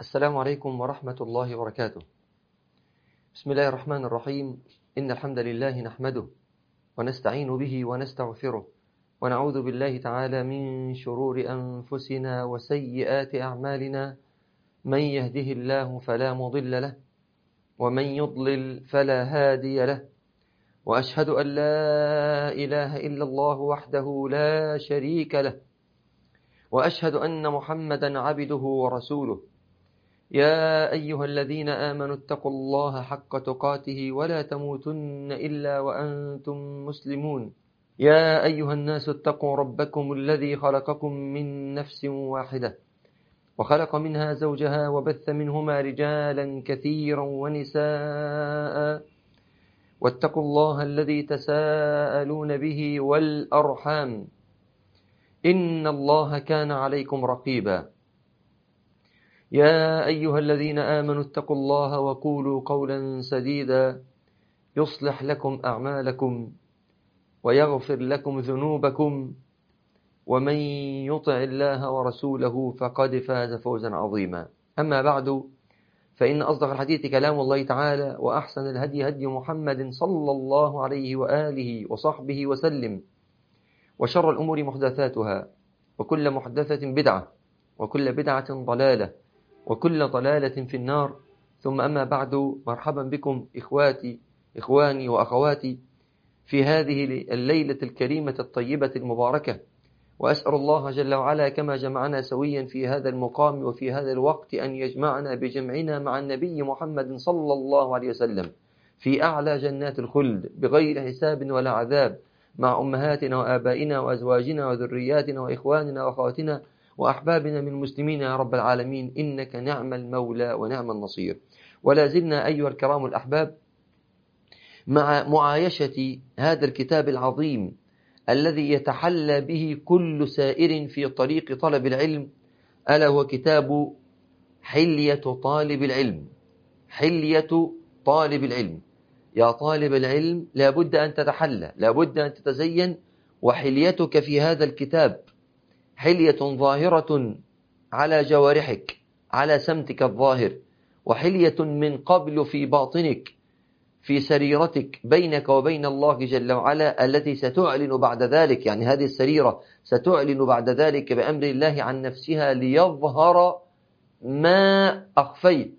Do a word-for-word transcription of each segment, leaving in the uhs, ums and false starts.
السلام عليكم ورحمة الله وبركاته. بسم الله الرحمن الرحيم. إن الحمد لله نحمده ونستعين به ونستغفره ونعوذ بالله تعالى من شرور أنفسنا وسيئات أعمالنا، من يهده الله فلا مضل له ومن يضلل فلا هادي له، وأشهد أن لا إله إلا الله وحده لا شريك له، وأشهد أن محمدا عبده ورسوله. يا أيها الذين آمنوا اتقوا الله حق تقاته ولا تموتن إلا وأنتم مسلمون. يا أيها الناس اتقوا ربكم الذي خلقكم من نفس واحدة وخلق منها زوجها وبث منهما رجالا كثيرا ونساء، واتقوا الله الذي تساءلون به والأرحام إن الله كان عليكم رقيبا. يا أيها الذين آمنوا اتقوا الله وقولوا قولا سديدا يصلح لكم أعمالكم ويغفر لكم ذنوبكم، ومن يطع الله ورسوله فقد فاز فوزا عظيما. أما بعد، فإن أصدق الحديث كلام الله تعالى، وأحسن الهدي هدي محمد صلى الله عليه وآله وصحبه وسلم، وشر الأمور محدثاتها، وكل محدثة بدعة، وكل بدعة ضلالة، وكل ضلالة في النار. ثم أما بعد، مرحبا بكم إخواتي إخواني وأخواتي في هذه الليلة الكريمة الطيبة المباركة، وأسأل الله جل وعلا كما جمعنا سويا في هذا المقام وفي هذا الوقت أن يجمعنا بجمعنا مع النبي محمد صلى الله عليه وسلم في أعلى جنات الخلد بغير حساب ولا عذاب، مع أمهاتنا وآبائنا وأزواجنا وذرياتنا وإخواننا وأخواتنا وأحبابنا من المسلمين يا رب العالمين، إنك نعم المولى ونعم النصير. ولا زلنا أيها الكرام الأحباب مع معايشة هذا الكتاب العظيم الذي يتحلى به كل سائر في طريق طلب العلم، ألا هو كتاب حلية طالب العلم. حلية طالب العلم. يا طالب العلم لابد أن تتحلى، لابد أن تتزين، وحليتك في هذا الكتاب حلية ظاهرة على جوارحك، على سمتك الظاهر، وحلية من قبل في باطنك، في سريرتك بينك وبين الله جل وعلا، التي ستعلن بعد ذلك، يعني هذه السريرة ستعلن بعد ذلك بأمر الله عن نفسها ليظهر ما أخفيت.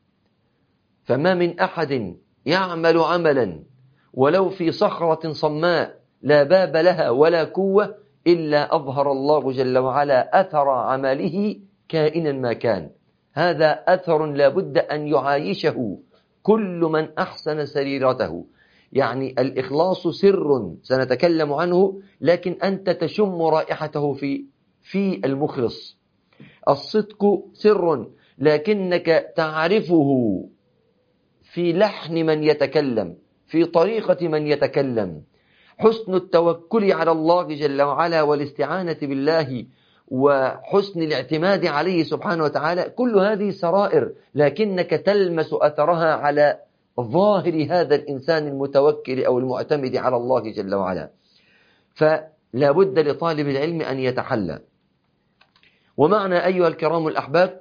فما من أحد يعمل عملا ولو في صخرة صماء لا باب لها ولا قوة إلا أظهر الله جل وعلا أثر عمله كائنا ما كان. هذا أثر لابد أن يعايشه كل من أحسن سريرته. يعني الإخلاص سر سنتكلم عنه، لكن أنت تشم رائحته في في المخلص. الصدق سر لكنك تعرفه في لحن من يتكلم، في طريقة من يتكلم. حسن التوكل على الله جل وعلا والاستعانة بالله وحسن الاعتماد عليه سبحانه وتعالى، كل هذه سرائر لكنك تلمس أثرها على ظاهر هذا الإنسان المتوكل أو المعتمد على الله جل وعلا. فلا بد لطالب العلم أن يتحلى. ومعنى أيها الكرام الأحباب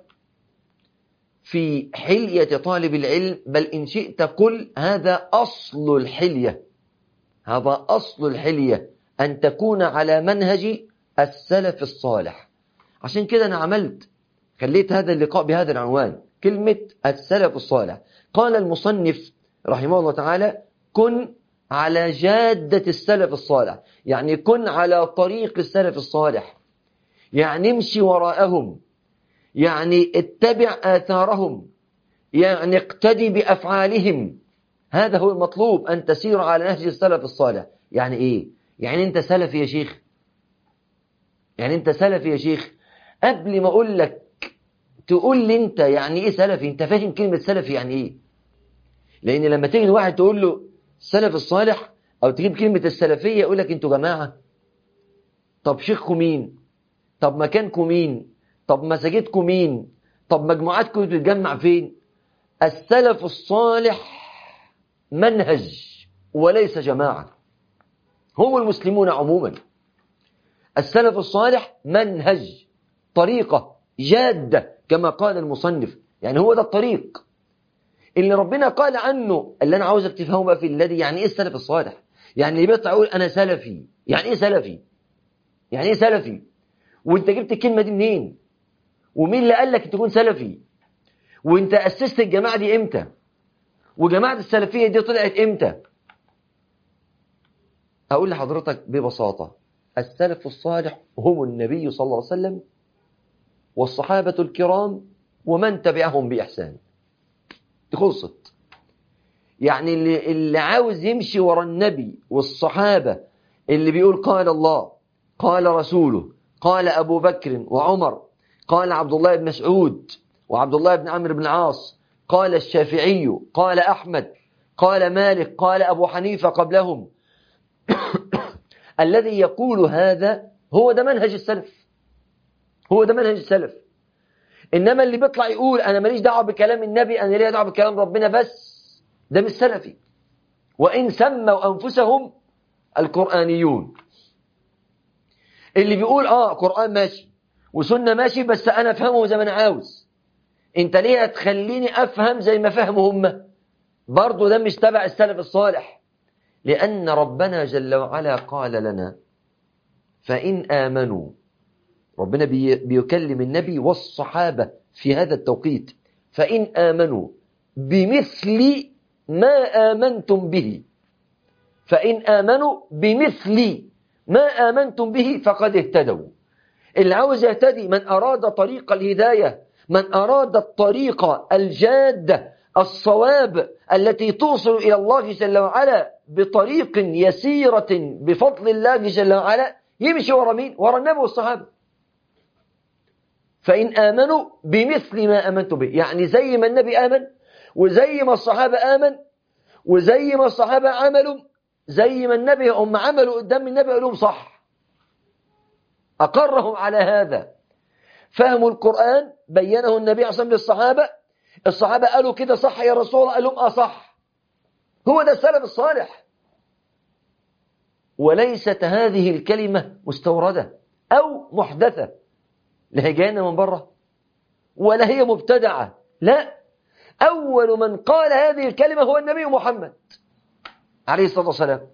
في حلية طالب العلم، بل إن شئت قل هذا أصل الحلية، هذا أصل الحلية، أن تكون على منهج السلف الصالح. عشان كده أنا عملت خليت هذا اللقاء بهذا العنوان، كلمة السلف الصالح. قال المصنف رحمه الله تعالى: كن على جادة السلف الصالح، يعني كن على طريق السلف الصالح، يعني امشي وراءهم، يعني اتبع آثارهم، يعني اقتدي بأفعالهم. هذا هو المطلوب، أن تسير على نهج السلف الصالح. يعني إيه؟ يعني أنت سلفي يا شيخ؟ يعني أنت سلفي يا شيخ؟ قبل ما أقول لك تقول لي أنت يعني إيه سلفي، أنت فاهم كلمة سلفي يعني إيه؟ لأن لما تيجي الواحد تقول له السلف الصالح أو تجيب كلمة السلفية يقول لك أنتوا جماعة. طب شيخكم مين؟ طب مكانكم مين؟ طب مساجدكم مين؟ طب مجموعاتكم بتتجمع فين؟ السلف الصالح منهج وليس جماعة، هم المسلمون عموما. السلف الصالح منهج، طريقة، جادة، كما قال المصنف. يعني هو ده الطريق اللي ربنا قال عنه. اللي أنا عاوزك تفهمه بقى في الذي، يعني إيه السلف الصالح؟ يعني اللي بيطلع يقول أنا سلفي، يعني إيه سلفي؟ يعني إيه سلفي؟ وأنت جبت الكلمة دي منين؟ ومين اللي قال لك تكون سلفي؟ وأنت أسست الجماعة دي إمتى؟ وجماعة السلفية دي طلعت إمتى؟ أقول لحضرتك ببساطة، السلف الصالح هم النبي صلى الله عليه وسلم والصحابة الكرام ومن تبعهم بإحسان. خلصت. يعني اللي, اللي عاوز يمشي ورا النبي والصحابة اللي بيقول قال الله قال رسوله قال أبو بكر وعمر قال عبد الله بن مسعود وعبد الله بن عمرو بن العاص قال الشافعي قال أحمد قال مالك قال أبو حنيفة قبلهم الذي يقول هذا هو ده منهج السلف، هو ده منهج السلف. إنما اللي بيطلع يقول أنا ماليش دعوة بكلام النبي، أنا ليه دعوة بكلام ربنا بس، ده مش سلفي، وإن سموا أنفسهم القرآنيون. اللي بيقول آه قرآن ماشي وسنة ماشي بس أنا أفهمه زي ما أنا عاوز، أنت ليه هتخليني أفهم زي ما فهموا هم؟ برضو ده مش تبع السلف الصالح، لأن ربنا جل وعلا قال لنا فإن آمنوا. ربنا بي بيكلم النبي والصحابة في هذا التوقيت، فإن آمنوا بمثل ما آمنتم به، فإن آمنوا بمثل ما آمنتم به فقد اهتدوا. اللي عاوز يهتدي، من أراد طريق الهداية، من أراد الطريق الجادة الصواب التي توصل إلى الله جل وعلا بطريق يسيرة بفضل الله جل وعلا، يمشي ورا مين؟ ورا النبي والصحابة. فإن آمنوا بمثل ما آمنتم به، يعني زي ما النبي آمن وزي ما الصحابة آمن وزي ما الصحابة عملوا، زي ما النبي هم عملوا قدام النبي قالوا لهم صح، أقرهم على هذا. فهموا القرآن بينه النبي عليه الصلاة والسلام للصحابة، الصحابة قالوا كده صح يا رسول الله، قال لهم آه صح. هو ده السلف الصالح. وليست هذه الكلمة مستوردة أو محدثة، لا هي جاية من بره ولا هي مبتدعة، لا، أول من قال هذه الكلمة هو النبي محمد عليه الصلاة والسلام.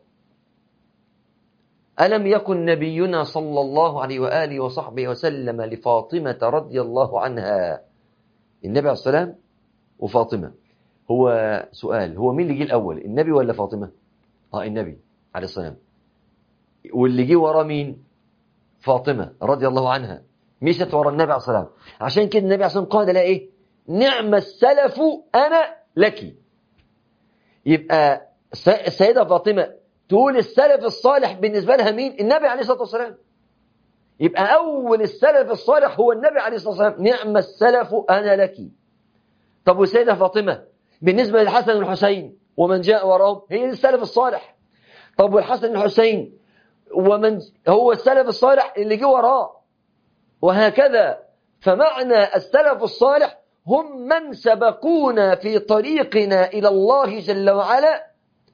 ألم يكن نبينا صلى الله عليه وآله وصحبه وسلم لفاطمة رضي الله عنها، النبي عليه السلام وفاطمة. هو سؤال، هو مين اللي جه الأول، النبي ولا فاطمة؟ آه النبي عليه السلام. واللي جه ورا مين؟ فاطمة رضي الله عنها، مشت ورا النبي عليه السلام. عشان كده النبي عليه السلام قال لها إيه؟ نعم السلف أنا لك. يبقى السيدة فاطمة تقول السلف الصالح بالنسبة لها مين؟ النبي عليه الصلاة والسلام. يبقى أول السلف الصالح هو النبي عليه الصلاة والسلام، نعم السلف أنا لك. طب والسيدة فاطمة بالنسبة للحسن والحسين ومن جاء وراهم، هي السلف الصالح. طب والحسن والحسين ومن هو السلف الصالح اللي جه وراه، وهكذا. فمعنى السلف الصالح هم من سبقونا في طريقنا إلى الله جل وعلا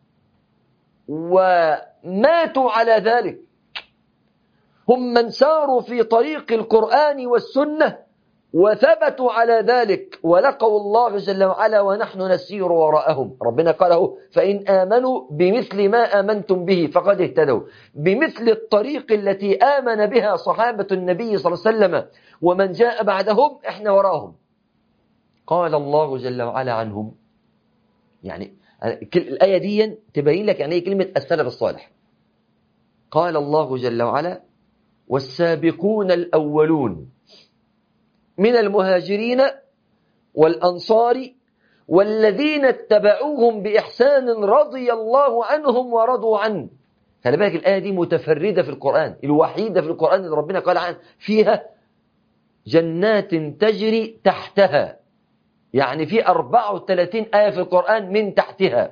وماتوا على ذلك، هم من ساروا في طريق القرآن والسنة وثبتوا على ذلك ولقوا الله جل وعلا ونحن نسير وراءهم. ربنا قاله فإن آمنوا بمثل ما آمنتم به فقد اهتدوا، بمثل الطريق التي آمن بها صحابة النبي صلى الله عليه وسلم ومن جاء بعدهم احنا وراهم. قال الله جل وعلا عنهم، يعني الآية دي تبين لك يعني ايه كلمة السلف الصالح. قال الله جل وعلا والسابقون الأولون من المهاجرين والأنصار والذين اتبعوهم بإحسان رضي الله عنهم ورضوا عنه. خلي بالك الآية دي متفردة في القرآن، الوحيدة في القرآن اللي ربنا قال عنها فيها جنات تجري تحتها، يعني في أربعة وثلاثين آية في القرآن من تحتها،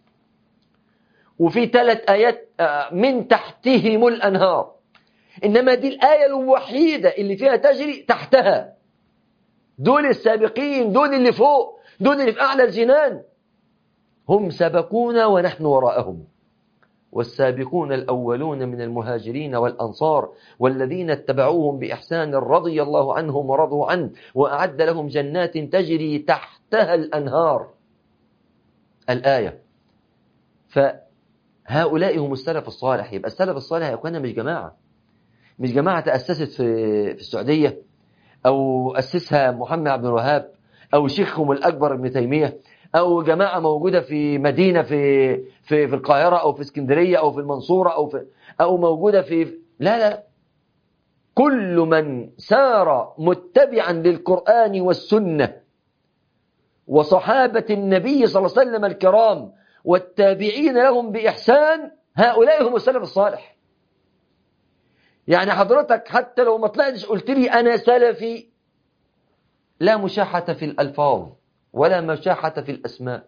وفي ثلاث آيات من تحتهم الأنهار، إنما دي الآية الوحيدة اللي فيها تجري تحتها. دول السابقين، دول اللي فوق، دول اللي في أعلى الجنان، هم سبقونا ونحن وراءهم. والسابقون الأولون من المهاجرين والأنصار والذين اتبعوهم بإحسان رضي الله عنهم ورضوا عنه وأعد لهم جنات تجري تحتها الأنهار. الآية. فهؤلاء هم السلف الصالح. يبقى السلف الصالح يا أخوانا مش جماعة، مش جماعة تأسست في في السعودية أو أسسها محمد عبد الوهاب أو شيخهم الأكبر ابن تيمية أو جماعة موجودة في مدينة في في في القاهرة أو في اسكندرية أو في المنصورة أو في أو موجودة في لا لا كل من سار متبعا للقرآن والسنة وصحابة النبي صلى الله عليه وسلم الكرام والتابعين لهم بإحسان، هؤلاء هم السلف الصالح. يعني حضرتك حتى لو ما طلعتش قلت لي أنا سلفي، لا مشاحة في الألفاظ ولا مشاحة في الأسماء.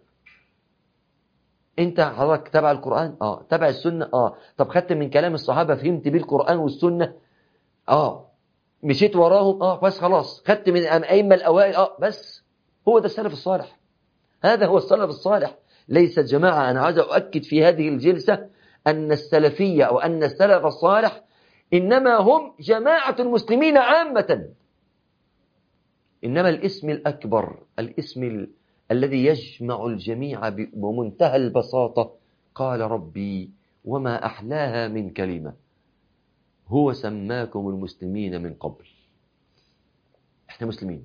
أنت حضرتك تبع القرآن؟ آه. تبع السنة؟ آه. طب خدت من كلام الصحابة فهمت بيه القرآن والسنة؟ آه. مشيت وراهم؟ آه. بس خلاص خدت من أئمة الأوائل؟ آه. بس هو ده السلف الصالح. هذا هو السلف الصالح، ليست جماعة. أنا عايز أؤكد في هذه الجلسة أن السلفية أو أن السلف الصالح إنما هم جماعة المسلمين عامة، إنما الاسم الأكبر، الاسم ال... الذي يجمع الجميع بمنتهى البساطة، قال ربي وما أحلاها من كلمة هو سماكم المسلمين من قبل. احنا مسلمين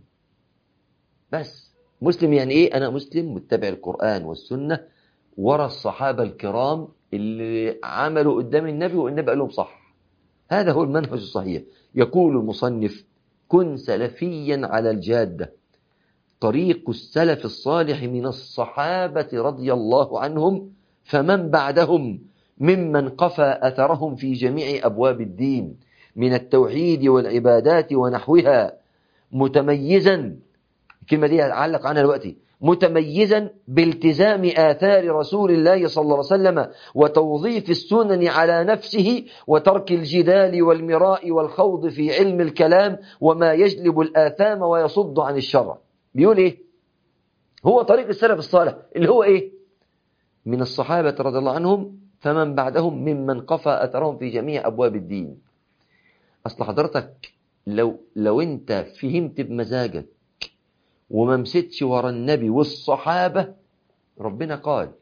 بس. مسلم يعني ايه؟ انا مسلم متبع القرآن والسنة ورا الصحابة الكرام اللي عملوا قدام النبي والنبي قال لهم صح. هذا هو المنهج الصحيح. يقول المصنف كن سلفيا على الجادة، طريق السلف الصالح من الصحابة رضي الله عنهم فمن بعدهم ممن قفى أثرهم في جميع أبواب الدين من التوحيد والعبادات ونحوها، متميزا، الكلمة دي أعلق عنها دلوقتي، متميزا بالتزام آثار رسول الله صلى الله عليه وسلم وتوظيف السنن على نفسه وترك الجدال والمراء والخوض في علم الكلام وما يجلب الآثام ويصد عن الشرع. بيقول إيه؟ هو طريق السلف الصالح اللي هو إيه؟ من الصحابة رضي الله عنهم فمن بعدهم ممن قفى أثرهم في جميع أبواب الدين. أصل حضرتك لو لو أنت فهمت بمزاجك وما مشيتش ورا النبي والصحابة، ربنا قال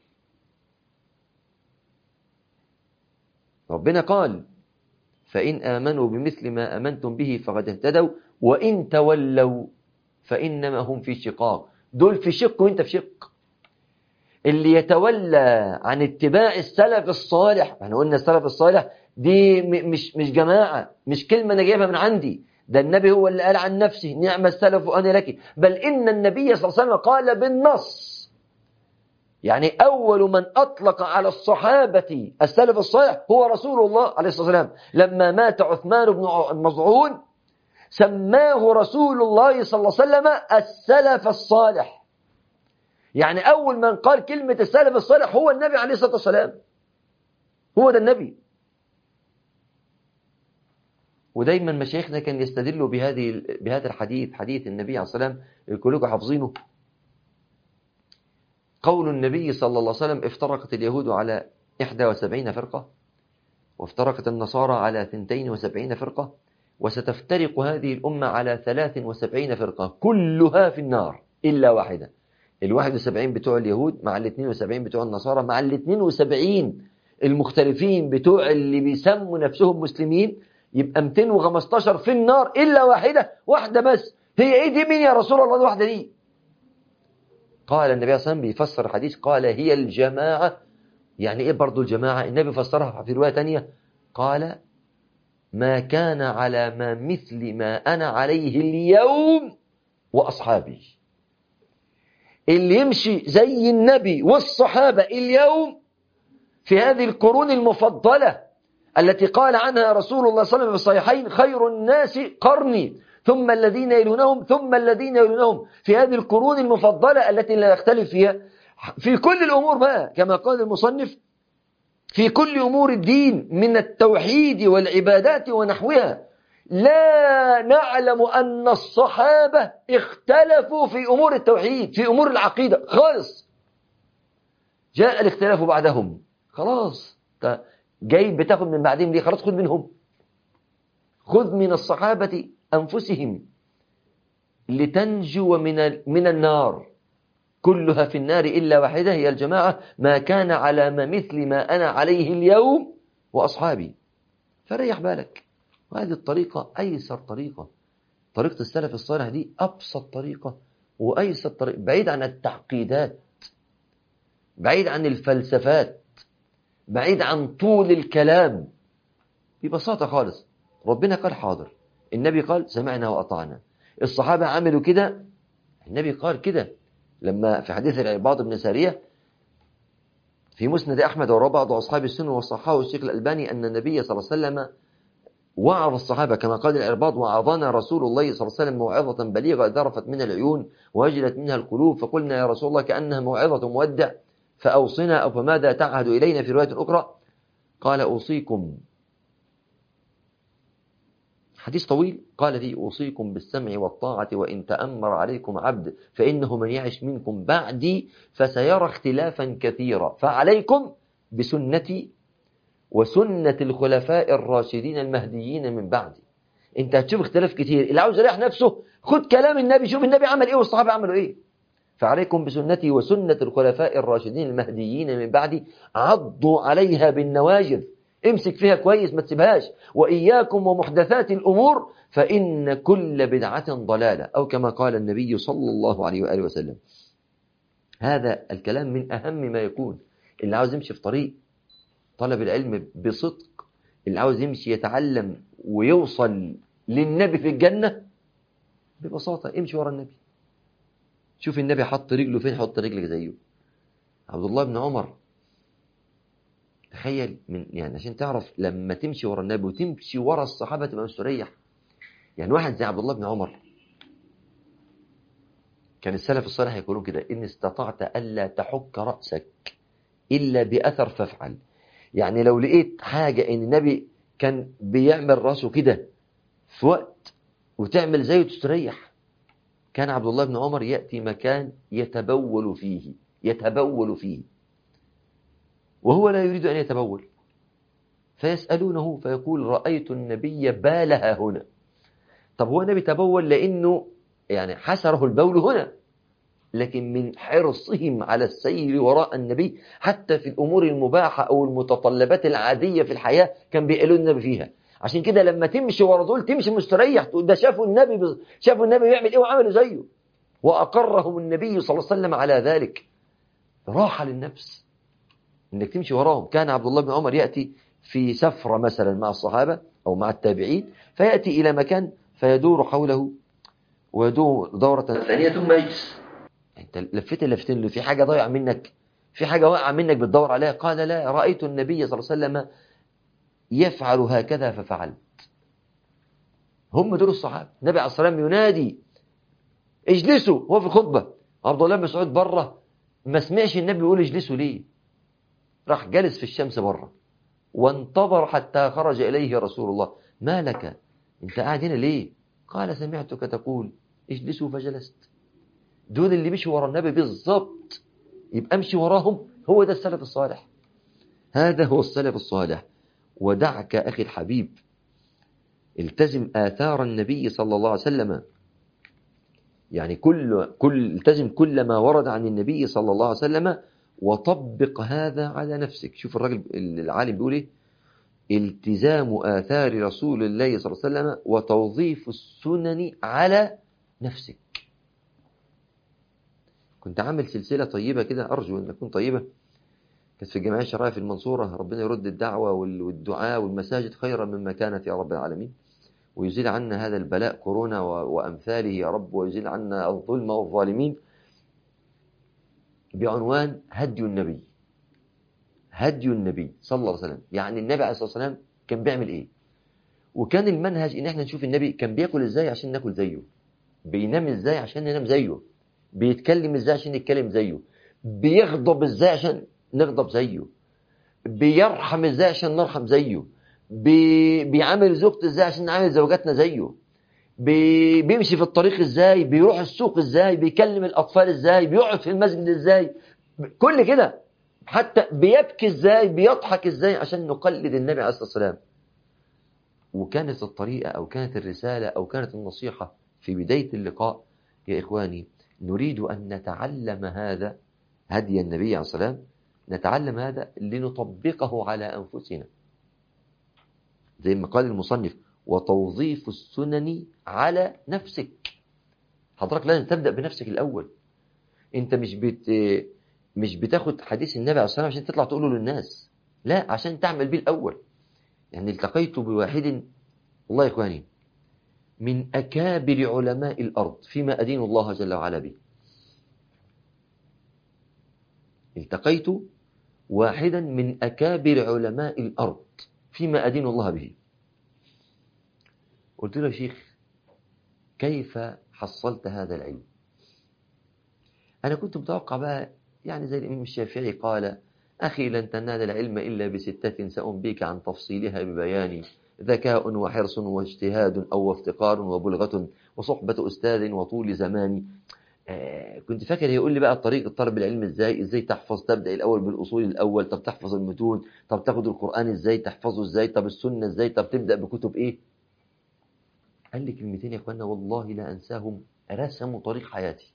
ربنا قال فإن آمنوا بمثل ما آمنتم به فقد اهتدوا وإن تولوا فإنما هم في شقاق. دول في شق وإنت في شق. اللي يتولى عن اتباع السلف الصالح، احنا قلنا السلف الصالح دي مش مش جماعة، مش كلمة أنا جايبها من عندي، ده النبي هو اللي قال عن نفسه نعم السلف أنا لك، بل إن النبي صلى الله عليه وسلم قال بالنص. يعني أول من أطلق على الصحابة السلف الصالح هو رسول الله عليه الصلاة والسلام. لما مات عثمان بن مظعون سماه رسول الله صلى الله عليه وسلم السلف الصالح. يعني أول من قال كلمة السلف الصالح هو النبي عليه الصلاة والسلام، هو ده النبي. ودايما مشايخنا كان يستدلوا بهذه بهذا الحديث، حديث النبي عليه الصلاة والسلام كلكم حافظينه، قول النبي صلى الله عليه وسلم افترقت اليهود على إحدى وسبعين فرقة وافترقت النصارى على اثنتين وسبعين فرقة وستفترق هذه الأمة على ثلاث وسبعين فرقة كلها في النار إلا واحدة. الواحد وسبعين بتوع اليهود مع الاثنين وسبعين بتوع النصارى مع الاثنين وسبعين المختلفين بتوع اللي بيسموا نفسهم مسلمين، يبقى مئتين وخمستاشر في النار إلا واحدة. واحدة بس، هي إيه دي؟ مين يا رسول الله الواحدة دي؟ قال النبي صلى الله عليه وسلم بيفسر الحديث قال هي الجماعة. يعني إيه برضو الجماعة؟ النبي فسرها في رواية تانية قال ما كان على ما مثل ما أنا عليه اليوم وأصحابي. اللي يمشي زي النبي والصحابة اليوم في هذه القرون المفضلة التي قال عنها رسول الله صلى الله عليه وسلم في الصحيحين خير الناس قرني ثم الذين يلونهم ثم الذين يلونهم، في هذه القرون المفضلة التي لا يختلف فيها في كل الأمور بقى كما قال المصنف في كل أمور الدين من التوحيد والعبادات ونحوها. لا نعلم أن الصحابة اختلفوا في أمور التوحيد في أمور العقيدة خالص. جاء الاختلاف بعدهم خلاص، انت جاي بتاخد من بعدين ليه؟ خلاص خد منهم، خذ من الصحابة أنفسهم لتنجو من من النار، كلها في النار إلا واحدة هي الجماعة، ما كان على ما مثل ما أنا عليه اليوم وأصحابي. فريح بالك. وهذه الطريقة أيسر طريقة، طريقة السلف الصالح دي أبسط طريقة وأيسر طريقة، بعيد عن التعقيدات، بعيد عن الفلسفات، بعيد عن طول الكلام، ببساطة خالص. ربنا قال حاضر، النبي قال سمعنا وأطعنا، الصحابة عملوا كده، النبي قال كده. لما في حديث العرباض بن سارية في مسند أحمد ورواه بعض أصحاب السنة وصححه الشيخ الألباني أن النبي صلى الله عليه وسلم وعظ الصحابة كما قال العرباض: وعظنا رسول الله صلى الله عليه وسلم موعظة بليغة ذرفت منها العيون ووجلت منها القلوب، فقلنا يا رسول الله كأنها موعظة مودع فأوصنا، أو فماذا تعهد إلينا في رواية أخرى؟ قال أوصيكم، حديث طويل، قال فيه: أوصيكم بالسمع والطاعة وإن تأمر عليكم عبد، فإنه من يعش منكم بعدي فسيرى اختلافا كثيرا، فعليكم بسنتي وسنة الخلفاء الراشدين المهديين من بعدي. انت هتشوف اختلاف كتير، اللي عاوز يريح نفسه خد كلام النبي، شوف النبي عمل ايه والصحابة عملوا ايه. فعليكم بسنتي وسنة الخلفاء الراشدين المهديين من بعدي، عضوا عليها بالنواجذ، امسك فيها كويس ما تسيبهاش، وإياكم ومحدثات الأمور فإن كل بدعة ضلالة، أو كما قال النبي صلى الله عليه وآله وسلم. هذا الكلام من أهم ما يكون. اللي عاوز يمشي في طريق طلب العلم بصدق، اللي عاوز يمشي يتعلم ويوصل للنبي في الجنة، ببساطة امشي ورا النبي. شوف النبي حط رجله فين، حط رجلك زيه. عبد الله بن عمر، تخيل من يعني عشان تعرف لما تمشي ورا النبي وتمشي ورا الصحابة تبقى مستريح. يعني واحد زي عبد الله بن عمر، كان السلف الصالح يقولون كده: إن استطعت ألا تحك رأسك إلا بأثر فافعل. يعني لو لقيت حاجة إن النبي كان بيعمل رأسه كده في وقت وتعمل زيه تستريح. كان عبد الله بن عمر يأتي مكان يتبول فيه، يتبول فيه وهو لا يريد أن يتبول، فيسألونه فيقول: رأيت النبي بالها هنا. طب هو النبي تبول لأنه يعني حسره البول هنا، لكن من حرصهم على السير وراء النبي حتى في الأمور المباحة أو المتطلبات العادية في الحياة كان بيقالوا النبي فيها. عشان كده لما تمشي ورا دول تمشي مستريح، تقول ده شافوا النبي بز... شافوا النبي بيعمل إيه وعملوا زيه، وأقرهم النبي صلى الله عليه وسلم على ذلك. راحة للنفس إنك تمشي وراهم. كان عبد الله بن عمر يأتي في سفرة مثلا مع الصحابة أو مع التابعين، فيأتي إلى مكان فيدور حوله ويدور دورة ثانية ثم يجلس. انت لفيت اللفتين اللي في حاجة ضايعة منك، في حاجة واقعة منك بتدور عليها. قال: لا، رأيت النبي صلى الله عليه وسلم يفعل هكذا ففعلت. هم دول الصحابة. النبي عليه الصلاة والسلام ينادي: اجلسوا، هو في الخطبة. عبد الله بن مسعود بره ما سمعش النبي يقول اجلسوا ليه، راح جلس في الشمس بره وانتظر حتى خرج إليه رسول الله: ما لك، انت قاعد هنا ليه؟ قال: سمعتك تقول اجلسوا فجلست. دول اللي مشوا ورا النبي بالضبط، يبقى امشي وراهم. هو ده السلف الصالح، هذا هو السلف الصالح. ودعك أخي الحبيب، التزم آثار النبي صلى الله عليه وسلم، يعني كل كل التزم كل ما ورد عن النبي صلى الله عليه وسلم وطبق هذا على نفسك. شوف الراجل العالم بيقول ايه: التزام آثار رسول الله صلى الله عليه وسلم وتوظيف السنن على نفسك. كنت عامل سلسلة طيبة كده، أرجو أن تكون طيبة، كانت في الجمعية الشرعية في المنصورة. ربنا يرد الدعوة والدعاء والمساجد خيرا مما كانت يا رب العالمين، ويزيل عنا هذا البلاء كورونا وأمثاله يا رب، ويزيل عنا الظلم والظالمين، بعنوان هدي النبي. هدي النبي صلى الله عليه وسلم، يعني النبي عليه الصلاة والسلام كان بيعمل إيه؟ وكان المنهج إن احنا نشوف النبي كان بيأكل إزاي عشان نأكل زيه، بينام إزاي عشان ننام زيه، بيتكلم إزاي عشان نتكلم زيه، بيغضب إزاي عشان نغضب زيه، بيرحم إزاي عشان نرحم زيه، بي... بيعامل زوجته إزاي عشان نعامل زوجاتنا زيه، بي... بيمشي في الطريق إزاي، بيروح السوق إزاي، بيكلم الأطفال إزاي، بيقعد في المسجد إزاي، كل كده. حتى بيبكي ازاي، بيضحك ازاي عشان نقلد النبي عليه الصلاة والسلام. وكانت الطريقة أو كانت الرسالة أو كانت النصيحة في بداية اللقاء: يا إخواني، نريد أن نتعلم هذا هدي النبي عليه الصلاة والسلام، نتعلم هذا لنطبقه على أنفسنا، زي ما قال المصنف: وتوظيف السنن على نفسك. حضرتك لازم تبدأ بنفسك الأول. أنت مش بت مش بتاخد حديث النبي عليه الصلاة والسلام عشان تطلع تقوله للناس، لا، عشان تعمل بيه الأول. يعني التقيت بواحد، والله يا إخواني، من أكابر علماء الأرض فيما أدين الله جل وعلا به. التقيت واحدا من أكابر علماء الأرض فيما أدين الله به. قلت له: يا شيخ، كيف حصلت هذا العلم؟ أنا كنت متوقع بقى يعني زي الإمام الشافعي قال: أخي، لن تنال العلم إلا بستة سأنبيك عن تفصيلها ببيان: ذكاء وحرص واجتهاد أو افتقار وبلغة وصحبة أستاذ وطول زمان. آه كنت فاكر يقول لي بقى طريقة طلب العلم إزاي، إزاي تحفظ، تبدأ الأول بالأصول الأول، طب تحفظ المتون، طب تاخد القرآن إزاي تحفظه إزاي، طب السنة إزاي، طب تبدأ بكتب إيه. قال لي كلمتين يا أخوانا والله لا أنساهم، رسموا طريق حياتي.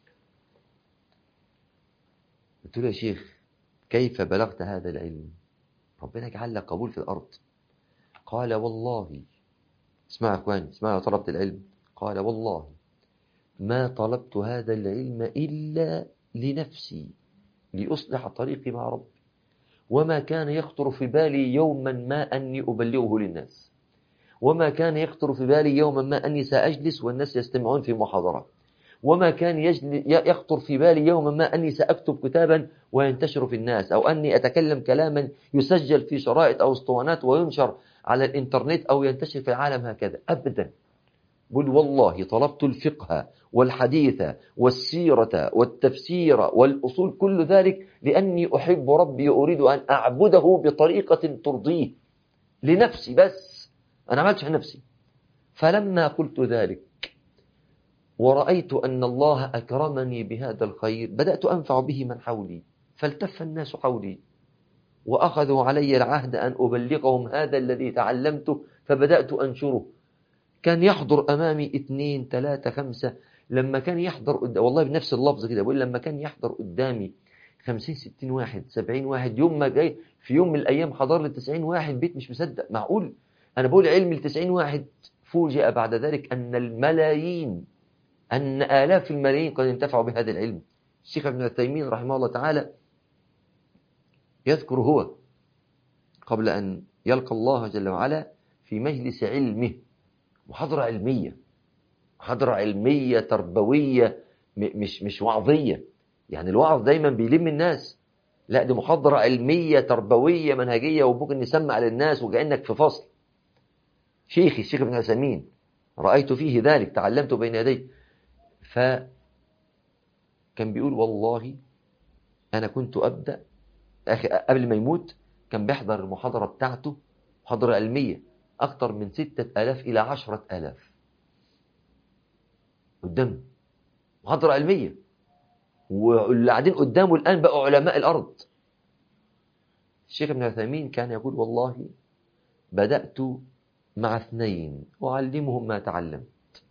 قلت له: يا شيخ، كيف بلغت هذا العلم؟ ربنا يجعل لك قبول في الأرض. قال: والله، اسمع يا أخواني، اسمع، طلبت العلم. قال: والله ما طلبت هذا العلم إلا لنفسي، لأصلح طريقي مع ربي، وما كان يخطر في بالي يوما ما أني أبلغه للناس، وما كان يخطر في بالي يوما ما أني سأجلس والناس يستمعون في محاضرة، وما كان يخطر في بالي يوما ما أني سأكتب كتابا وينتشر في الناس، أو أني أتكلم كلاما يسجل في شرائط أو اسطوانات وينشر على الإنترنت أو ينتشر في العالم هكذا، أبدا. بل والله طلبت الفقه والحديث والسيرة والتفسير والأصول، كل ذلك لأني أحب ربي وأريد أن أعبده بطريقة ترضيه، لنفسي بس، أنا عملتش عن نفسي. فلما قلت ذلك ورأيت أن الله أكرمني بهذا الخير، بدأت أنفع به من حولي، فالتف الناس حولي وأخذوا علي العهد أن أبلغهم هذا الذي تعلمته، فبدأت أنشره. كان يحضر أمامي اثنين ثلاثة خمسة، لما كان يحضر قدام، والله بنفس اللفظ كده بقول، لما كان يحضر قدامي خمسين ستين واحد سبعين واحد، يوم ما جاي في يوم من الأيام حضر لي تسعين واحد، بيت مش مصدق، معقول أنا بقول علم التسعين واحد؟ فوجئ بعد ذلك أن الملايين، أن آلاف الملايين قد انتفعوا بهذا العلم. الشيخ ابن عثيمين رحمه الله تعالى يذكر هو قبل أن يلقى الله جل وعلا في مجلس علمه، محاضرة علمية، محاضرة علمية تربوية، مش مش وعظية، يعني الوعظ دايما بيلم الناس، لا دي محاضرة علمية تربوية منهجية، وممكن نسمع للناس وكأنك في فصل. شيخي الشيخ ابن عثيمين رأيت فيه ذلك، تعلمت بين يديه. فكان بيقول: والله أنا كنت أبدأ أخي قبل ما يموت، كان بيحضر المحاضرة بتاعته، محاضرة علمية أكثر من ستة آلاف إلى عشرة آلاف قدامه، محاضرة علمية، واللي قاعدين قدامه الآن بقوا علماء الأرض. الشيخ ابن عثيمين كان يقول: والله بدأت مع اثنين أعلمهم ما تعلمت،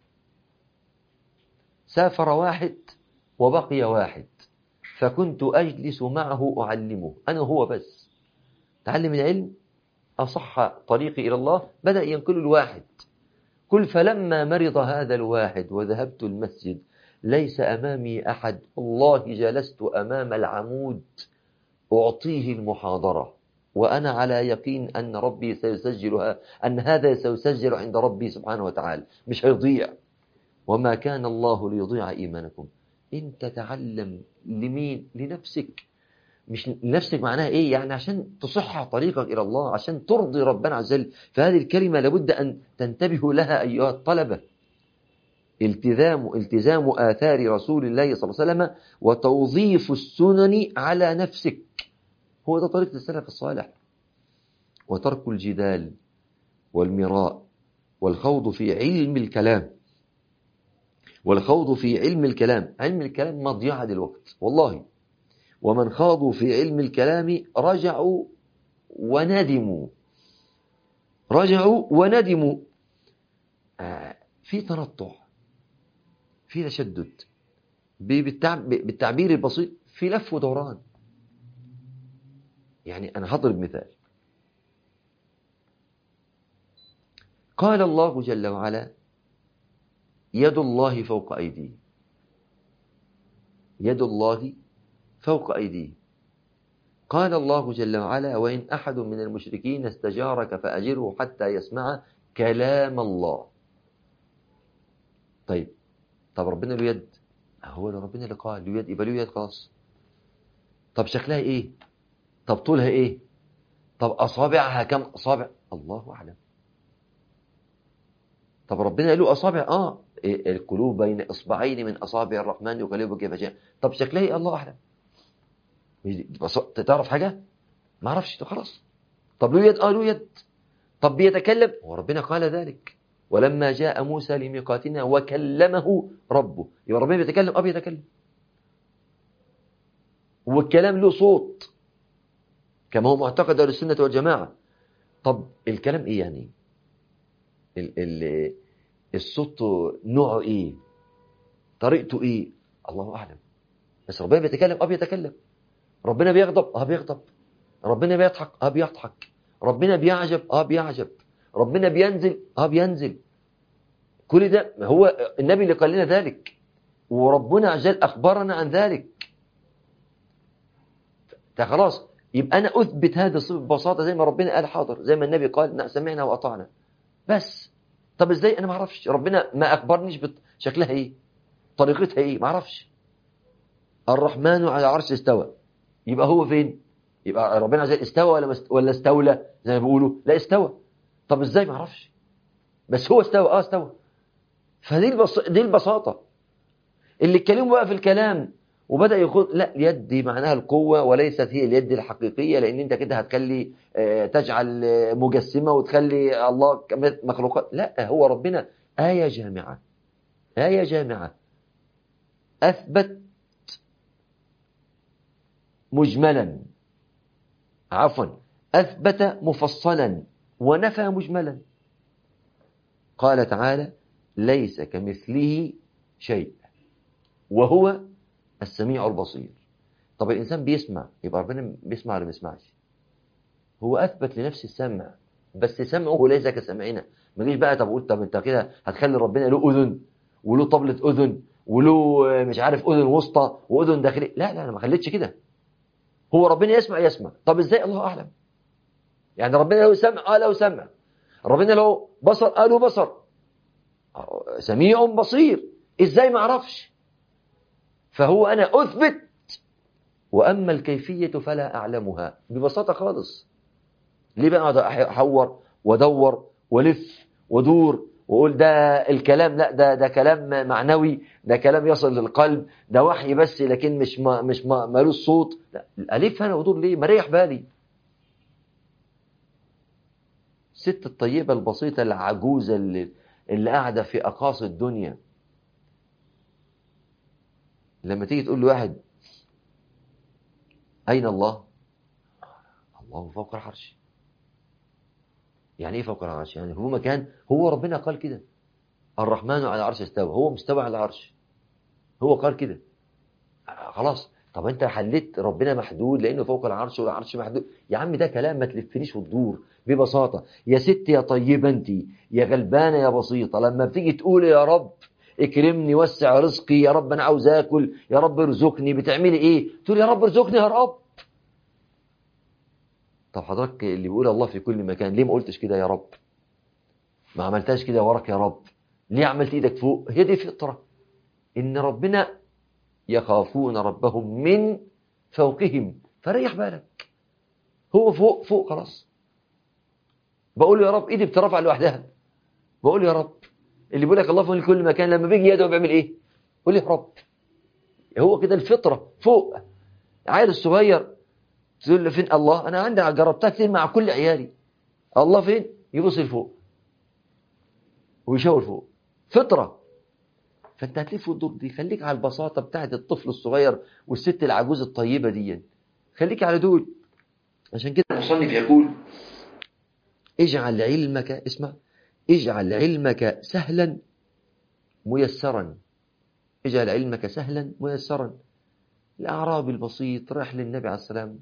سافر واحد وبقي واحد، فكنت أجلس معه أعلمه، أنا هو بس، تعلم العلم، أصح طريقي إلى الله، بدأ ينقل الواحد. قل: فلما مرض هذا الواحد وذهبت المسجد ليس أمامي أحد، والله جلست أمام العمود أعطيه المحاضرة وأنا على يقين أن ربي سيسجلها، أن هذا سيسجل عند ربي سبحانه وتعالى، مش هيضيع. وما كان الله ليضيع إيمانكم. أنت تعلم لمين؟ لنفسك. مش لنفسك معناها إيه؟ يعني عشان تصح طريقك إلى الله، عشان ترضي ربنا عز وجل. فهذه الكلمة لابد أن تنتبهوا لها أيها الطلبة: التزام التزام آثار رسول الله صلى الله عليه وسلم وتوظيف السنن على نفسك، هو ده طريقة السلف الصالح. وترك الجدال والمراء والخوض في علم الكلام، والخوض في علم الكلام، علم الكلام مضيعة للوقت والله. ومن خاضوا في علم الكلام رجعوا وندموا رجعوا وندموا آه في تنطع، في تشدد، بالتعبير البسيط في لف ودوران. يعني أنا هضرب مثال. قال الله جل وعلا يد الله فوق أيديه، يد الله فوق أيديه. قال الله جل وعلا وإن أحد من المشركين استجارك فأجره حتى يسمع كلام الله. طيب طب ربنا له يد، هو اللي ربنا اللي قال له يد يبقى له يد خلاص. طب شكلها ايه؟ طب طولها ايه؟ طب أصابعها كم أصابع؟ الله أعلم. طب ربنا له أصابع؟ آه إيه القلوب بين إصبعين من أصابع الرحمن يقلبها كيف شاء. طب شكلها ايه؟ الله أعلم. تعرف حاجة؟ ما اعرفش خلاص. طب له يد؟ آه له يد. طب بيتكلم؟ وربنا قال ذلك ولما جاء موسى لميقاتنا وكلمه ربه. يبقى ربنا بيتكلم؟ اه بيتكلم، والكلام له صوت كما هو معتقد اهل السنه والجماعه. طب الكلام ايه يعني؟ ال ال الصوت نوعه ايه؟ طريقته ايه؟ الله اعلم. بس ربنا بيتكلم؟ اه بيتكلم. ربنا بيغضب؟ اه بيغضب. ربنا بيضحك؟ اه بيضحك. ربنا بيعجب؟ اه بيعجب. ربنا بينزل؟ اه بينزل. كل ده هو النبي اللي قال لنا ذلك، وربنا عز وجل أخبرنا عن ذلك. خلاص يبقى أنا أثبت هذا الصفة ببساطة زي ما ربنا قال حاضر، زي ما النبي قال سمعنا وأطعنا بس. طب إزاي؟ أنا ما أعرفش. ربنا ما أخبرنيش شكلها إيه، طريقتها إيه، ما أعرفش. الرحمن على العرش استوى، يبقى هو فين؟ يبقى ربنا عز وجل استوى ولا ولا استولى زي ما بيقولوا؟ لا استوى. طب إزاي؟ ما أعرفش، بس هو استوى. آه استوى. فدي البس... دي البساطة. اللي اتكلموا بقى في الكلام وبدأ يقول لا اليد دي معناها القوة وليست هي اليد الحقيقية، لأن أنت كده هتخلي تجعل مجسمة وتخلي الله مخلوقات. لا، هو ربنا آية جامعة، آية جامعة أثبت مجملا، عفوا أثبت مفصلا ونفى مجملا. قال تعالى ليس كمثله شيء وهو السميع البصير. طب الإنسان بيسمع، يبقى ربنا بيسمع ولا ما بيسمعش؟ هو أثبت لنفسه السمع، بس سمعه ليس كسمعنا. ما تجيش بقى طب قلت طب أنت كده هتخلي ربنا له أذن وله طبلة أذن وله مش عارف أذن وسطى وأذن داخلية. لا لا أنا ما خليتش كده. هو ربنا يسمع يسمع. طب إزاي؟ الله أعلم. يعني ربنا له سمع؟ آه له سمع. ربنا له بصر؟ آه له بصر. سميع بصير. إزاي؟ ما أعرفش. فهو أنا أثبت، وأما الكيفية فلا أعلمها. ببساطة خالص. ليه بقى أقعد أحور ودور ولف ودور وأقول ده الكلام؟ لا ده ده كلام معنوي، ده كلام يصل للقلب، ده وحي بس لكن مش ما مش ما مالوش صوت. لا ألف أنا ودور ليه؟ ما ريح بالي. الست الطيبة البسيطة العجوزة اللي اللي قاعدة في أقاصي الدنيا، لما تيجي تقول لواحد أين الله؟ الله فوق العرش. يعني ايه فوق العرش؟ يعني هو مكان، هو ربنا قال كده الرحمن على العرش استوى، هو مستوى على العرش، هو قال كده. خلاص. طب انت حليت ربنا محدود لانه فوق العرش والعرش محدود. يا عم ده كلام ما تلفنيش وتدور. ببساطة يا ست يا طيبة انت يا غلبانة يا بسيطة، لما بتيجي تقول يا رب اكرمني وسع رزقي، يا رب انا عاوز اكل، يا رب ارزقني، بتعملي ايه؟ تقول يا رب ارزقني يا رب. طب حضرتك اللي بيقول الله في كل مكان ليه ما قلتش كده يا رب؟ ما عملتهاش كده وراك يا رب؟ ليه عملت ايدك فوق؟ هي دي فطرة ان ربنا يخافون ربهم من فوقهم، فريح بالك. هو فوق فوق خلاص. بقول يا رب ايدي بترفع لوحدها، بقول يا رب. اللي بيقول لك الله في كل مكان لما بيجي يده بيعمل ايه؟ قول يا رب. هو كده الفطرة فوق. عيل الصغير تقول له فين الله؟ انا عندي جربتها كتير مع كل عيالي. الله فين؟ يبص لفوق ويشاور فوق. فطرة فانت هتلف وتدور دي. خليك على البساطة بتاعت الطفل الصغير والست العجوز الطيبة دي، خليك على دول. عشان كده المصنف يقول اجعل علمك، اسمع، اجعل علمك سهلا ميسرا. اجعل علمك سهلا ميسرا. الأعرابي البسيط راح للنبي عليه السلام،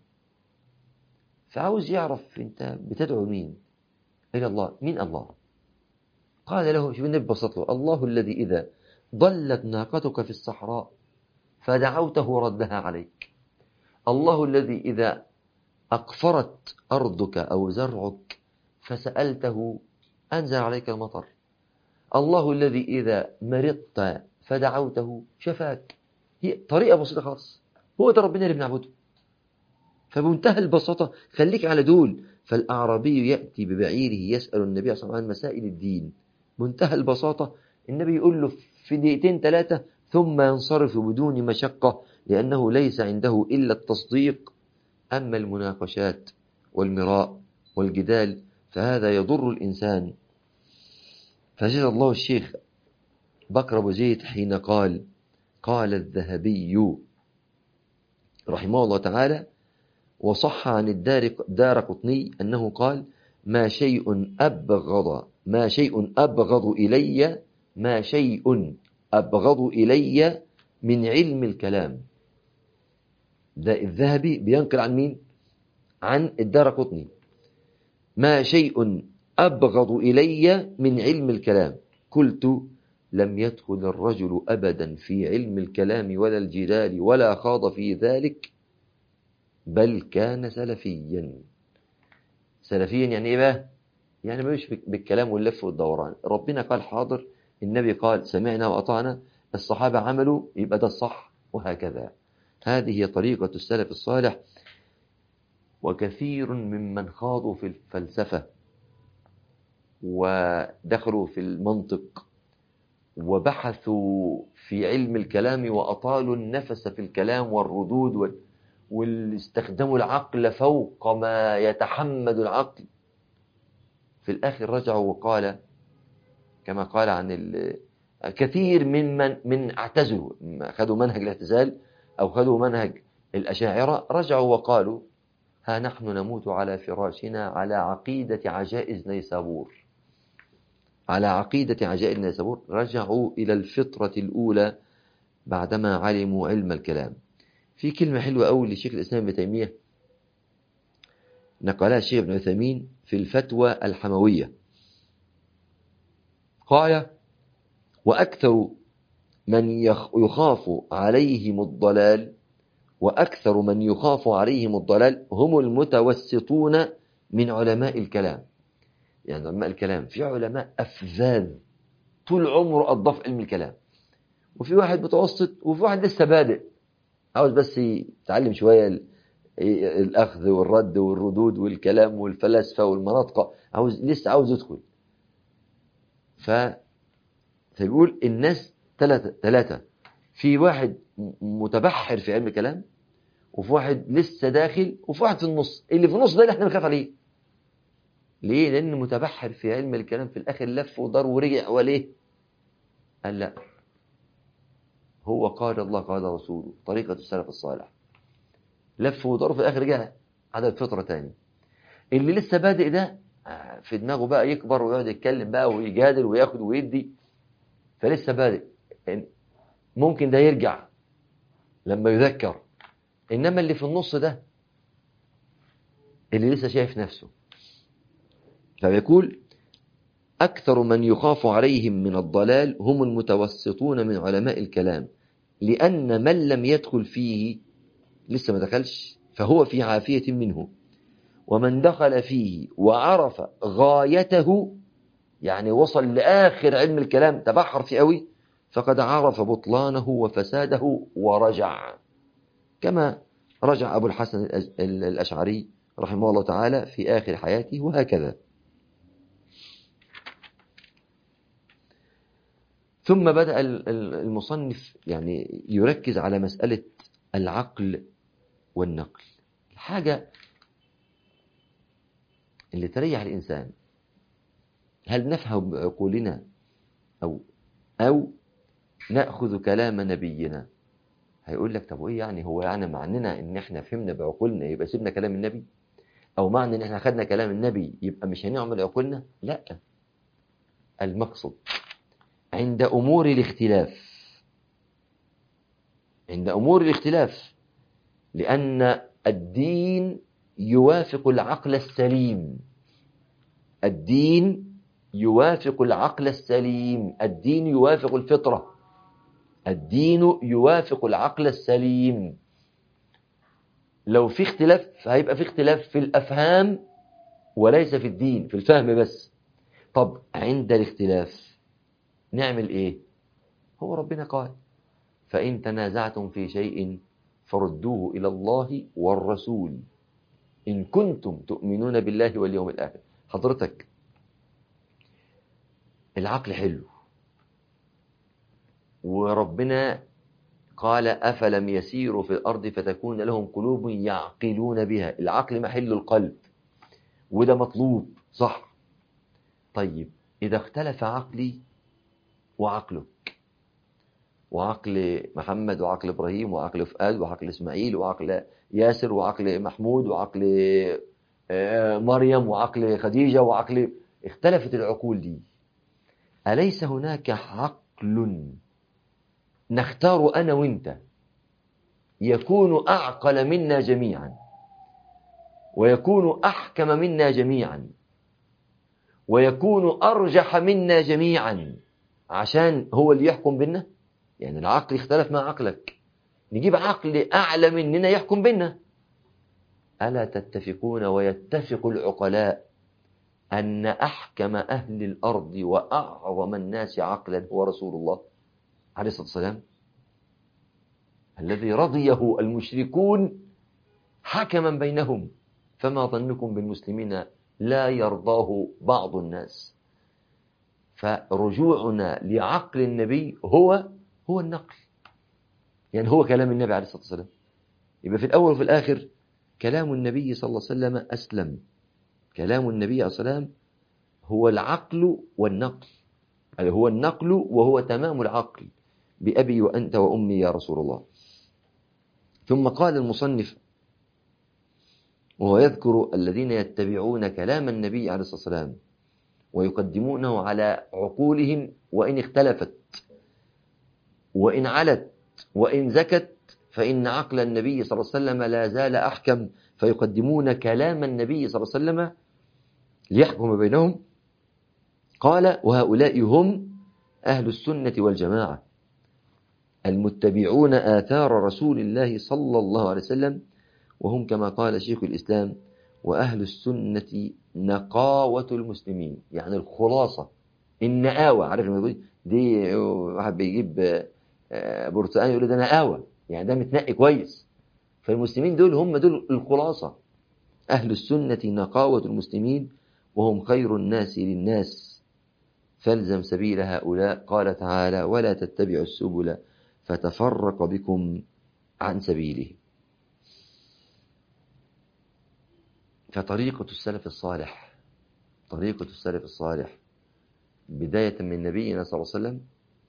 فعاوز يعرف انت بتدعو مين إلى الله، مين الله؟ قال له، شوف النبي بسط له، الله الذي إذا ضلت ناقتك في الصحراء فدعوته ردها عليك. الله الذي إذا أقفرت أرضك أو زرعك فسألته أنزل عليك المطر. الله الذي إذا مرضت فدعوته شفاك. هي طريقة بسيطة خالص، هو ده ربنا اللي بنعبده. فبمنتهى البساطة خليك على دول. فالأعرابي يأتي ببعيره يسأل النبي صلى الله عليه وسلم عن مسائل الدين، منتهى البساطة. النبي يقول له في دقيقتين ثلاثة ثم ينصرف بدون مشقة، لأنه ليس عنده إلا التصديق. أما المناقشات والمراء والجدال فهذا يضر الإنسان. فجزى الله الشيخ بكر أبو زيد حين قال قال الذهبي رحمه الله تعالى، وصح عن الدار دار قطني أنه قال ما شيء أبغض ما شيء أبغض إلي ما شيء أبغض إلي من علم الكلام. ده الذهبي بينقل عن مين؟ عن الدار قطني. ما شيء أبغض إلي من علم الكلام. قلت لم يدخل الرجل أبدا في علم الكلام ولا الجدال ولا خاض في ذلك، بل كان سلفيا. سلفيا يعني إيه بقى؟ يعني ما مش بالكلام واللف والدوران. ربنا قال حاضر، النبي قال سمعنا وأطعنا، الصحابة عملوا، يبقى ده الصح، وهكذا. هذه هي طريقة السلف الصالح. وكثير ممن خاضوا في الفلسفة ودخلوا في المنطق وبحثوا في علم الكلام وأطالوا النفس في الكلام والردود واستخدموا العقل فوق ما يتحمل العقل، في الآخر رجعوا وقال كما قال عن كثير ممن من اعتزلوا، أخذوا منهج الاعتزال أو أخذوا منهج الأشاعرة، رجعوا وقالوا ها نحن نموت على فراشنا على عقيدة عجائز نيسابور. على عقيدة عجائز نيسابور. رجعوا إلى الفطرة الأولى بعدما علموا علم الكلام. في كلمة حلوة أوي لشيخ الإسلام ابن تيمية نقلها الشيخ ابن عثيمين في الفتوى الحموية، قال وأكثر من يخاف عليهم الضلال وأكثر من يخاف عليهم الضلال هم المتوسطون من علماء الكلام. يعني علماء الكلام في علماء أفذاذ طول عمره أضاف علم الكلام، وفي واحد متوسط، وفي واحد لسه بادئ عاوز بس يتعلم شوية الأخذ والرد والردود والكلام والفلسفة والمناطق، عاوز لسه عاوز يدخل. ف فيقول الناس ثلاثة ثلاثة في واحد متبحر في علم الكلام، وفي واحد لسه داخل، وفي واحد في النص. اللي في النص ده اللي احنا بنخاف عليه. ليه؟ لأن متبحر في علم الكلام في الآخر لف ودار ورجع وليه؟ قال لا، هو قال الله قال رسوله، طريقة السلف الصالح. لف ودار في الآخر رجع على الفطرة تاني. اللي لسه بادئ ده في دماغه بقى يكبر ويقعد يتكلم بقى ويجادل وياخد ويدي، فلسه بادئ، ممكن ده يرجع لما يذكر. إنما اللي في النص ده اللي لسه شايف نفسه. فيقول أكثر من يخاف عليهم من الضلال هم المتوسطون من علماء الكلام، لأن من لم يدخل فيه لسه ما دخلش فهو في عافية منه، ومن دخل فيه وعرف غايته يعني وصل لآخر علم الكلام تبحر فيه قوي، فقد عرف بطلانه وفساده ورجع، كما رجع أبو الحسن الأشعري رحمه الله تعالى في آخر حياته، وهكذا. ثم بدأ المصنف يعني يركز على مسألة العقل والنقل، الحاجة اللي تريح الإنسان. هل نفهم بعقولنا أو أو نأخذ كلام نبينا. هيقول لك طب وإيه يعني؟ هو يعني معننا إن إحنا فهمنا بعقولنا يبقى سيبنا كلام النبي؟ أو معنى إن إحنا أخذنا كلام النبي يبقى مش هنعمل عقولنا؟ لا، المقصد عند أمور الاختلاف، عند أمور الاختلاف، لأن الدين يوافق العقل السليم، الدين يوافق العقل السليم، الدين يوافق الفطرة، الدين يوافق العقل السليم. لو في اختلاف هيبقى في اختلاف في الأفهام وليس في الدين، في الفهم بس. طب عند الاختلاف نعمل ايه؟ هو ربنا قال فإن تنازعتم في شيء فردوه إلى الله والرسول إن كنتم تؤمنون بالله واليوم الآخر. حضرتك العقل حلو، وربنا قال أفلم يسيروا في الأرض فتكون لهم قلوب يعقلون بها. العقل محل القلب، وده مطلوب صح. طيب إذا اختلف عقلي وعقلك، وعقل محمد وعقل إبراهيم وعقل فؤاد وعقل إسماعيل وعقل ياسر وعقل محمود وعقل مريم وعقل خديجة وعقل، اختلفت العقول دي، أليس هناك عقل نختار أنا وإنت يكون أعقل منا جميعا، ويكون أحكم منا جميعا، ويكون أرجح منا جميعا، عشان هو اللي يحكم بينا؟ يعني العقل يختلف مع عقلك، نجيب عقل أعلى مننا يحكم بينا. ألا تتفقون ويتفق العقلاء أن أحكم أهل الأرض وأعظم الناس عقلا هو رسول الله عليه الصلاة والسلام، الذي رضيه المشركون حكما بينهم، فما ظنكم بالمسلمين لا يرضاه بعض الناس. فرجوعنا لعقل النبي هو هو النقل، يعني هو كلام النبي عليه الصلاة والسلام. يبقى في الأول وفي الآخر كلام النبي صلى الله عليه وسلم أسلم، كلام النبي عليه الصلاة والسلام هو العقل والنقل، يعني هو النقل وهو تمام العقل، بأبي وأنت وأمي يا رسول الله. ثم قال المصنف وهو يذكر الذين يتبعون كلام النبي عليه الصلاة والسلام ويقدمونه على عقولهم وإن اختلفت وإن علت وإن زكت، فإن عقل النبي صلى الله عليه وسلم لا زال أحكم، فيقدمون كلام النبي صلى الله عليه وسلم ليحكم بينهم. قال وهؤلاء هم أهل السنة والجماعة المتبعون آثار رسول الله صلى الله عليه وسلم، وهم كما قال شيخ الإسلام وأهل السنة نقاوة المسلمين، يعني الخلاصة النقاوة. عارف لما يقول دي واحد بيجيب برتقال يقول ده نقاوة، يعني ده متنقي كويس. فالمسلمين دول هم دول الخلاصة، أهل السنة نقاوة المسلمين وهم خير الناس للناس، فالزم سبيل هؤلاء. قال تعالى ولا تتبعوا السبل فتفرق بكم عن سبيله. فطريقة السلف الصالح، طريقة السلف الصالح بداية من نبينا صلى الله عليه وسلم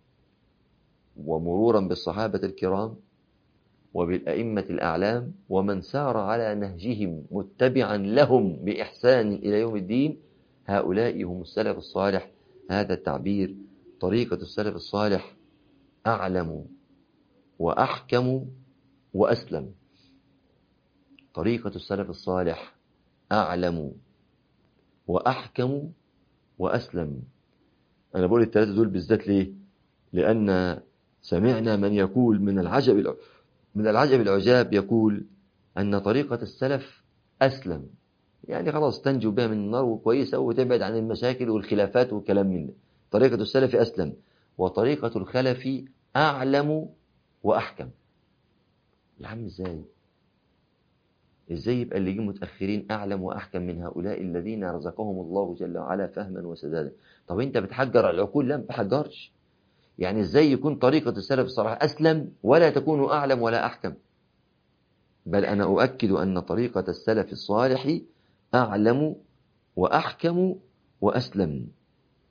ومرورا بالصحابة الكرام وبالأئمة الأعلام ومن سار على نهجهم متبعا لهم بإحسان إلى يوم الدين، هؤلاء هم السلف الصالح. هذا التعبير طريقة السلف الصالح أعلم وأحكم وأسلم. طريقة السلف الصالح أعلم وأحكم وأسلم. أنا بقول الثلاثة دول بالذات ليه؟ لأن سمعنا من يقول من العجب من العجب العجاب يقول أن طريقة السلف أسلم، يعني خلاص تنجو بها من النار وكويسة وتبعد عن المشاكل والخلافات والكلام من ده. طريقة السلف أسلم، وطريقة الخلف أعلم وأحكم. يا عم إزاي؟ إزاي يبقى اللي جه متأخرين أعلم وأحكم من هؤلاء الذين رزقهم الله جل وعلا فهما وسدادا؟ طب أنت بتحجر على العقول؟ لا، ما بحجرش. يعني إزاي يكون طريقة السلف الصراحة أسلم ولا تكون أعلم ولا أحكم؟ بل أنا أؤكد أن طريقة السلف الصالح أعلم وأحكم وأسلم.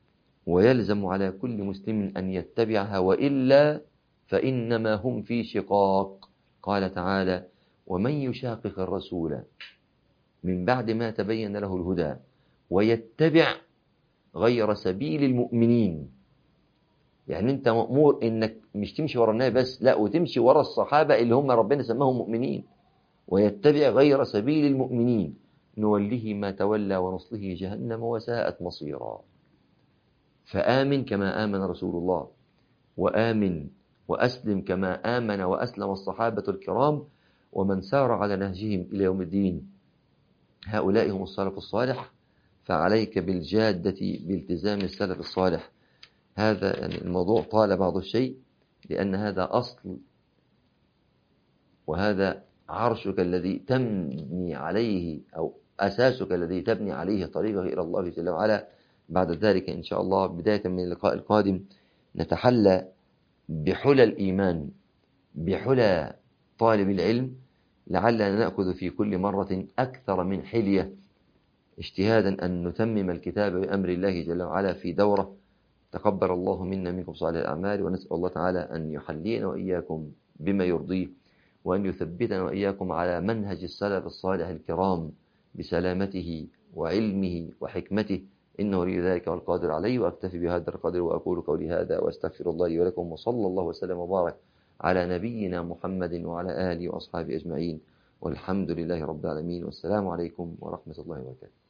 ويلزم على كل مسلم أن يتبعها، وإلا فإنما هم في شقاق. قال تعالى: ومن يشاقق الرسول من بعد ما تبين له الهدى ويتبع غير سبيل المؤمنين. يعني أنت مأمور إنك مش تمشي ورا النبي بس، لا، وتمشي ورا الصحابة اللي هم ربنا سماهم مؤمنين. ويتبع غير سبيل المؤمنين نوله ما تولى ونصله جهنم وساءت مصيرا. فآمن كما آمن رسول الله، وآمن وأسلم كما آمن وأسلم الصحابة الكرام ومن سار على نهجهم إلى يوم الدين. هؤلاء هم السلف الصالح، فعليك بالجادة بالتزام السلف الصالح. هذا يعني الموضوع طال بعض الشيء، لأن هذا أصل وهذا عرشك الذي تبني عليه، أو أساسك الذي تبني عليه طريقك إلى الله جل وعلا. بعد ذلك إن شاء الله بداية من اللقاء القادم نتحلى بحلى الإيمان، بحلى طالب العلم، لعلنا نأخذ في كل مرة أكثر من حلية، اجتهادا أن نتمم الكتاب بأمر الله جل وعلا في دورة. تقبل الله منا منكم صالح الأعمال، ونسأل الله تعالى أن يحلينا وإياكم بما يرضيه، وأن يثبتنا وإياكم على منهج السلف الصالح الكرام بسلامته وعلمه وحكمته، إنه ولي ذلك والقادر عليه. وأكتفي بهذا القدر وأقول قولي هذا وأستغفر الله لي ولكم، وصلى الله وسلم وبارك على نبينا محمد وعلى آله وأصحابه أجمعين، والحمد لله رب العالمين، والسلام عليكم ورحمة الله وبركاته.